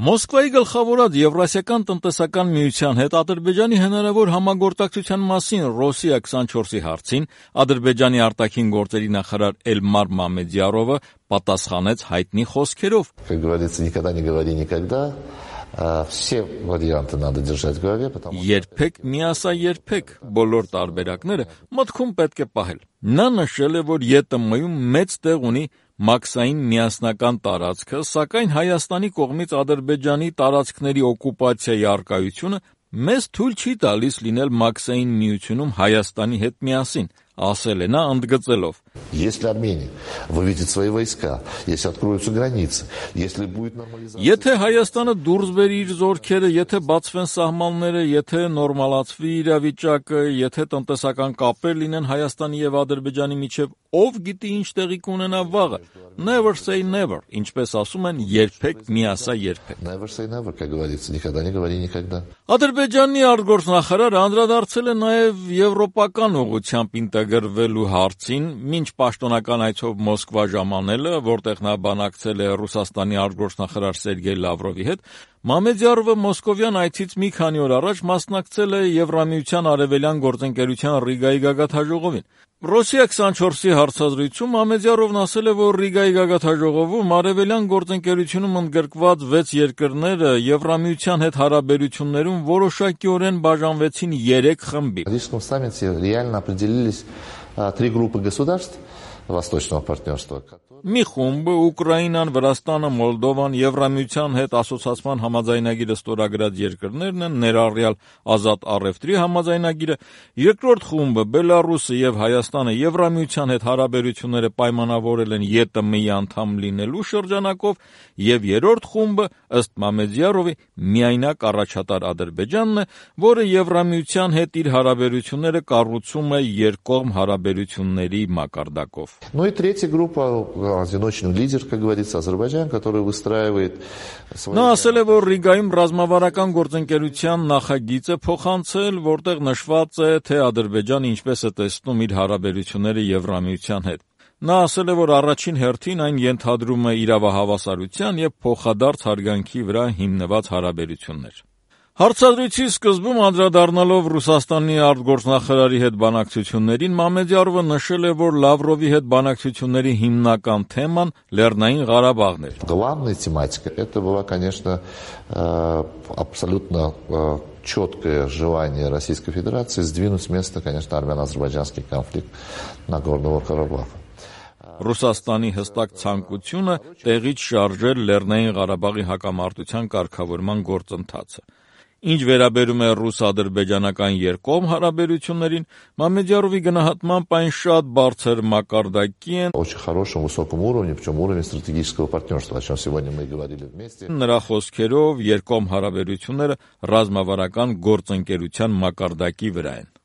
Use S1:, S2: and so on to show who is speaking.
S1: Մոսկվայի գլխավորած Եվրասիական տնտեսական միության հետ Ադրբեջանի հնարավոր համագործակցության մասին Ռոսիա 24-ի հարցին Ադրբեջանի արտաքին գործերի նախարար Էլմար Մամեդյարովը պատասխանեց հայտնի խոսքերով.
S2: Как говорится, никогда не говори никогда. Все варианты надо держать в голове, потому что
S1: Երբեք միասա երբեք բոլոր տարբերակները մտքում պետք է պահել։ Նա նշել է, որ ԵՏՄ-ում մեծ տեղ ունի մաքսային միասնական տարածքը, սակայն Հայաստանի կողմից Ադրբեջանի տարածքների օկուպացիայի առկայությունը մեզ թույլ չի տալիս լինել մաքսային միությունում Հայաստանի հետ միասին, ասել է նա ընդգծելով.
S2: Если Армения выведет свои войска, если откроются границы, если будет нормализация.
S1: Եթե Հայաստանը դուրս բերի իր զորքերը, եթե բացվեն սահմանները, եթե նորմալացվի իրավիճակը, եթե տնտեսական կապեր լինեն Հայաստանի եւ Ադրբեջանի միջեւ, ով գիտի ինչ տեղի կունենա վաղը։ Never say never, ինչպես ասում են, երբեք միասա երբեք։
S2: Never say never, как говорится, никогда не говори никогда.
S1: Ադրբեջանի արտգործնախարարը անդրադարձել է նաև եվրոպական ուղղությամբ ինտեգրվելու հարցին, մինչ պաշտոնական այցով Մոսկվա ժամանելը, որտեղ նա բանակցել է Ռուսաստանի արտգործնախարար Սերգեյ Լավրովի հետ, Մամեդյարովը մոսկովյան այցից մի քանի օր առաջ մասնակցել է Եվրամիության արևելյան գործընկերության Ռիգայի գագաթնաժողովին։ Ռոսիա 24-ի հարցազրույցում Մամեդյարովն ասել է, որ Ռիգայի գագաթնաժողովում արևելյան գործընկերությունում ընդգրկված 6 երկրները Եվրամիության հետ հարաբերություններում որոշակիորեն բաժանվեցին 3 խմբի։
S2: В Парижском саммите реально определились 3 группы государств Восточного партнерства.
S1: Մի խումբը Ուկրաինան, Վրաստանը, Մոլդովան, Եվրամիության հետ ասոցիացման համաձայնագիրը ստորագրած երկրներն են, ներառյալ ազատ առևտրի համաձայնագիրը, երկրորդ խումբը Բելարուսը եւ Հայաստանը Եվրամիության հետ հարաբերությունները պայմանավորել են ԵՏՄ-ի անդամ լինելու շրջանակով, եւ երրորդ խումբը, ըստ Մամեդյարովի, միայնակ առաջատար Ադրբեջանն է, որը Եվրամիության հետ իր հարաբերությունները կառուցում է երկկողմ հարաբերությունների մակարդակով։
S2: Ну и третья группа одиночный лидер, как говорится, Азербайджан, который выстраивает свои...
S1: Նա ասել է, որ Ռիգայում ռազմավարական գործընկերության նախագիծ է փոխանցել, որտեղ նշված է, թե Ադրբեջանը ինչպես է տեսնում իր հարաբերությունները Եվրամիության հետ։ Նա ասել է, որ առաջին հերթին այն ենթադրում է իրավահավասարության եւ փոխադարձ հարգանքի վրա հիմնված հարաբերություններ։ Հարցազրույցի սկզբում անդրադառնալով Ռուսաստանի արտգործնախարարի հետ բանակցություններին, Մամեդյարովը նշել է, որ Լավրովի հետ բանակցությունների հիմնական թեման Լեռնային Ղարաբաղն էր։
S2: Главная тематика это была, конечно, абсолютно четкое желание Российской Федерации сдвинуть с места, конечно, армяно-азербайджанский конфликт Нагорного Карабаха.
S1: Ռուսաստանի հստակ ցանկությունը տեղից շարժել Լեռնային Ղարաբաղի հակամարտության կարգավորման գործընթացը։ Ինչ վերաբերում է ռուս-ադրբեջանական երկկողմ հարաբերություններին, Մամեդյարովի գնահատմամբ այն շատ բարձր մակարդակի են,
S2: Очень хорошем, высоком уровне, причем уровне стратегического партнерства, о чем сегодня мы говорили вместе.
S1: նրա խոսքերով երկկողմ հարաբերությունները ռազմավարական գործընկերության մակարդակի վրա են։